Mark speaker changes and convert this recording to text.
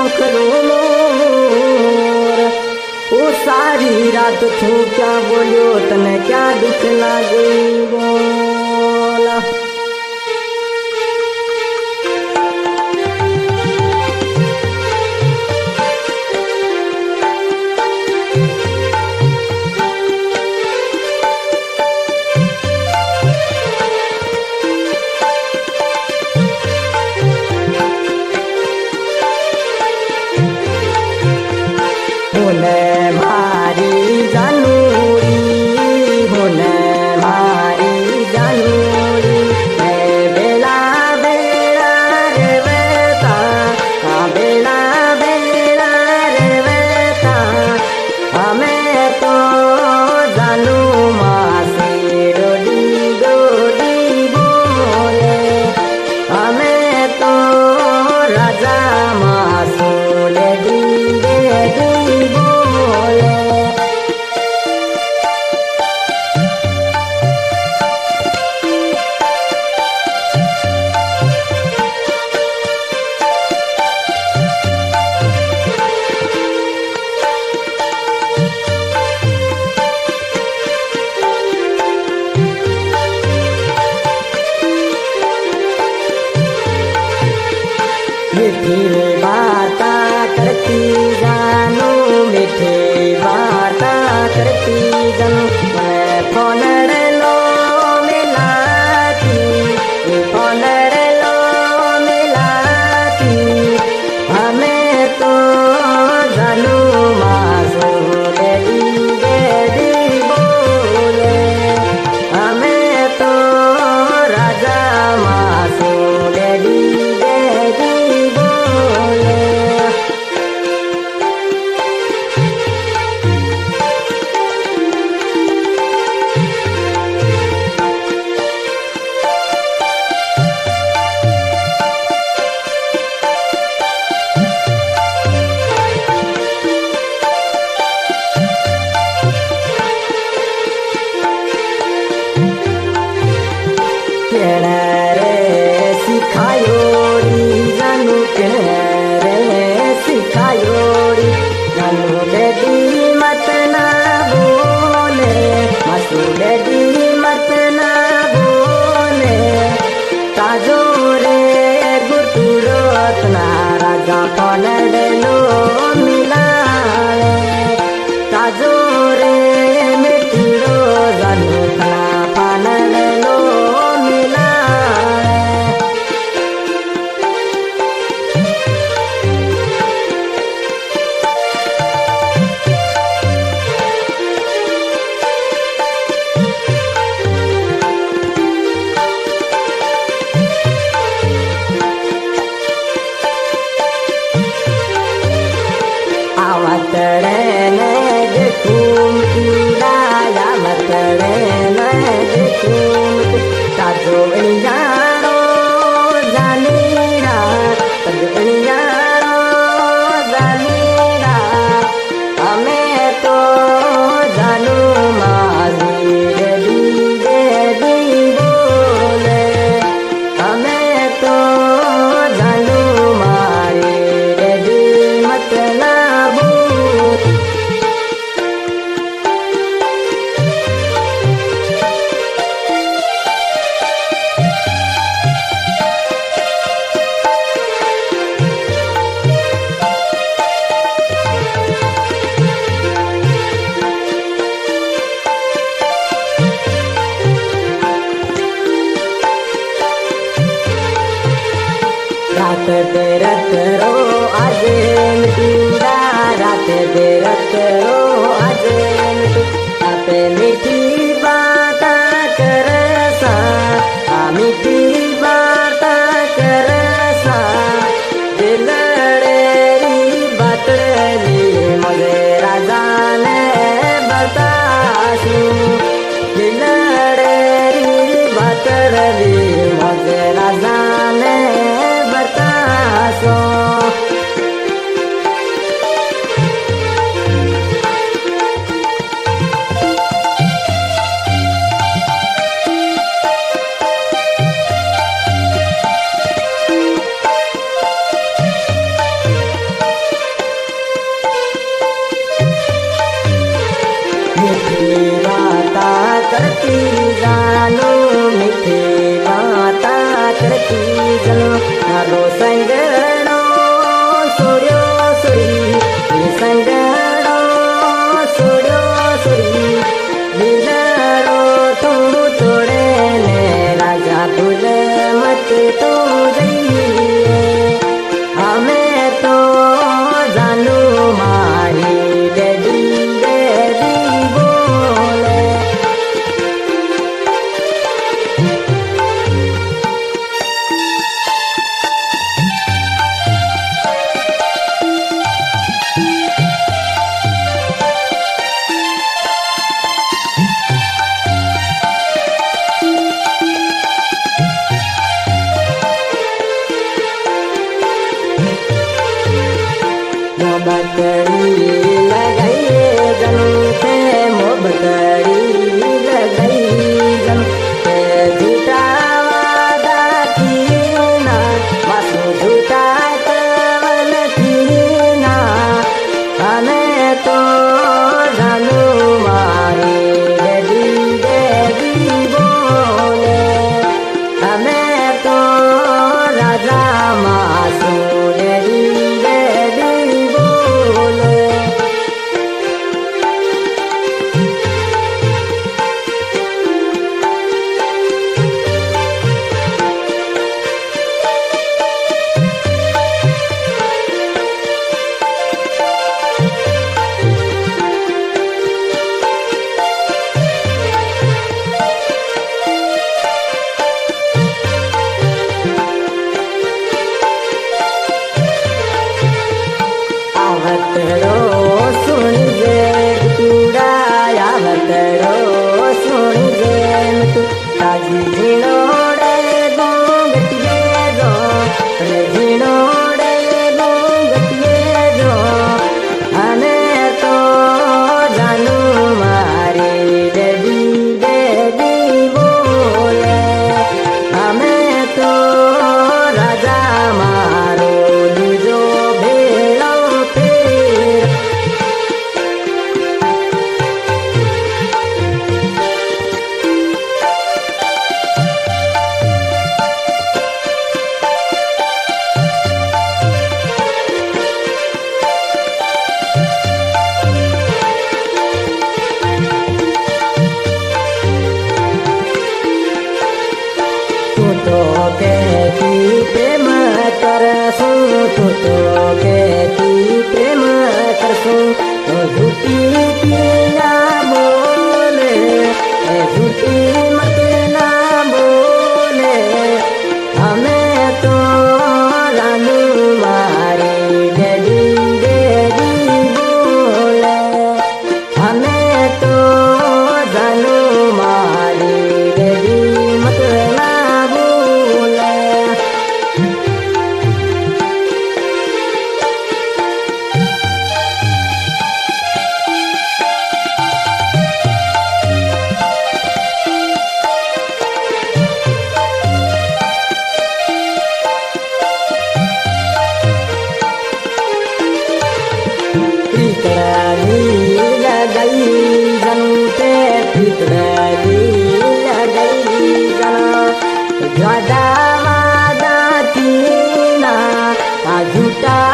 Speaker 1: पंखरो मोर। ओ सारी रात तू क्या बोलियो तने क्या दुख लागे बोला। होने मारी जानूरी, होने मारी जानूरी, बेला बेला रे बेता, बेला बेला रे बेता, हमें तो जानू मासी डोडी डोडी बोले, हमें तो राजा मासू लेडी लेडी बोले। मीठी बाता करती जानू, मीठी बाता करती जानू, मैं फोन लो मिलाती, फोन लो मिलाती, हमें तो जानू मासू डेडी डेडी बोले, हमें तो राजा मासू डेडी डेडी बोले। रे सिखायोड़ी जानू रे सिखायोड़ी, जानू डेडी मत ना बोले, मासू डेडी मत ना बोले, ताजो रे गुटुरो तना राजा फोन लो मिलाले, ताजो रे मिठिरो जानू तना फोन लो मिलाले। आवतड़े ने देखूं किराया मतड़े ने देखूं, ताजो यारो जानीरा, ताजो यारो जानीरा, हमें तो जानू माजी डेडी डेडी बोले, हमें तो जानू मारी डेडी मत ना बोल। करती जानो मीठी बाता करती जानो मारो संगड़ो सोड़ो सोड़ी संगड़ो सोड़ो सोड़ी दिलड़ो तू तोड़े ने राजा भूल मत तो जइए हमें तो जानू माही डैडी डैडी बोले मोहब्बतड़ी लगाइए जनू थे मोहब्बतड़ी लगाइए जनू थे झूठा वादा कीना मासू झूठा कवन कीना हमें तो जानू मारी डैडी डैडी बोले हमें तो राजा मासू डैडी डैडी बोले आवतड़ो सुन जे टूड़ा आवतड़ो सुन जे तू ताजी झिणोड़े गोंगटिए जो रे झिणोड़े गोंगटिए जो हमें तो जानू मारी डैडी डैडी बोले हमें तो राजा मारो दूजो भेड़ो फेर तू तो कहती प्रेम करसू तू तो कहती प्रेम करसू तो झूठी पिया बोले झूठी मत ना बोले हमें तो जानू मारी डैडी डैडी बोले हमें तो जानू मारी डैडी मत ना बोले प्रीतरानी लगाई जनू ते प्रीतरानी लगाई जना ज्यादा वादा थी ना झूठा